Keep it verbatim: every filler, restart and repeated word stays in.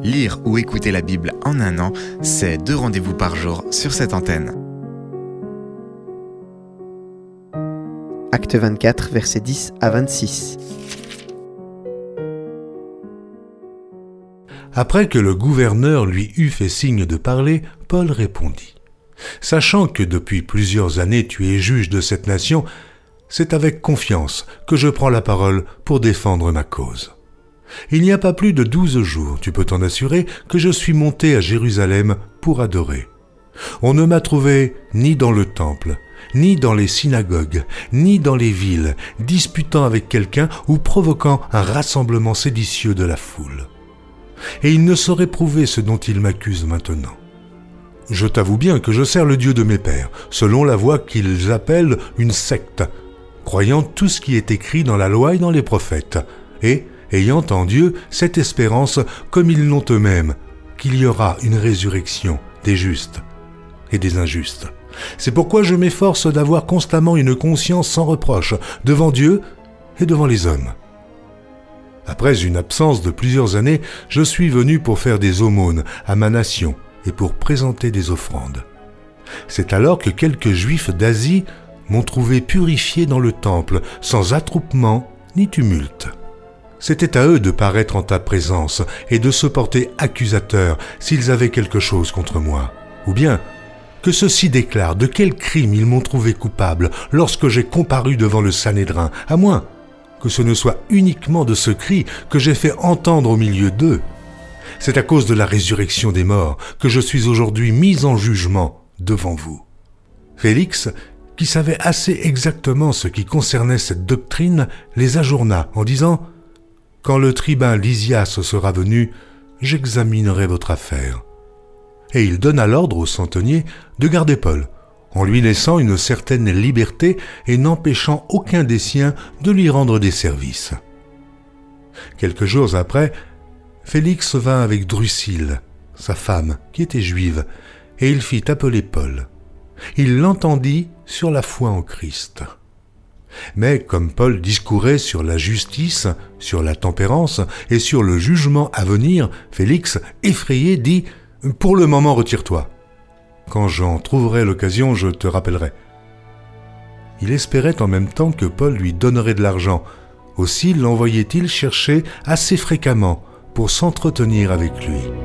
Lire ou écouter la Bible en un an, c'est deux rendez-vous par jour sur cette antenne. Acte vingt-quatre, versets dix à vingt-six. Après que le gouverneur lui eut fait signe de parler, Paul répondit : « Sachant que depuis plusieurs années tu es juge de cette nation, c'est avec confiance que je prends la parole pour défendre ma cause. Il n'y a pas plus de douze jours, tu peux t'en assurer, que je suis monté à Jérusalem pour adorer. On ne m'a trouvé ni dans le temple, ni dans les synagogues, ni dans les villes, disputant avec quelqu'un ou provoquant un rassemblement séditieux de la foule. Et il ne saurait prouver ce dont il m'accuse maintenant. Je t'avoue bien que je sers le Dieu de mes pères, selon la voie qu'ils appellent une secte, croyant tout ce qui est écrit dans la loi et dans les prophètes, et ayant en Dieu cette espérance, comme ils l'ont eux-mêmes, qu'il y aura une résurrection des justes et des injustes. C'est pourquoi je m'efforce d'avoir constamment une conscience sans reproche devant Dieu et devant les hommes. Après une absence de plusieurs années, je suis venu pour faire des aumônes à ma nation et pour présenter des offrandes. C'est alors que quelques Juifs d'Asie m'ont trouvé purifié dans le temple, sans attroupement ni tumulte. C'était à eux de paraître en ta présence et de se porter accusateurs s'ils avaient quelque chose contre moi. Ou bien, que ceux-ci déclarent de quel crime ils m'ont trouvé coupable lorsque j'ai comparu devant le Sanhédrin, à moins que ce ne soit uniquement de ce cri que j'ai fait entendre au milieu d'eux. C'est à cause de la résurrection des morts que je suis aujourd'hui mis en jugement devant vous. » Félix, qui savait assez exactement ce qui concernait cette doctrine, les ajourna en disant : « Quand le tribun Lysias sera venu, j'examinerai votre affaire. » Et il donna l'ordre au centenier de garder Paul, en lui laissant une certaine liberté et n'empêchant aucun des siens de lui rendre des services. Quelques jours après, Félix vint avec Drusille, sa femme, qui était juive, et il fit appeler Paul. Il l'entendit sur la foi en Christ. Mais comme Paul discourait sur la justice, sur la tempérance et sur le jugement à venir, Félix, effrayé, dit : « Pour le moment, retire-toi. Quand j'en trouverai l'occasion, je te rappellerai. » Il espérait en même temps que Paul lui donnerait de l'argent. Aussi l'envoyait-il chercher assez fréquemment pour s'entretenir avec lui.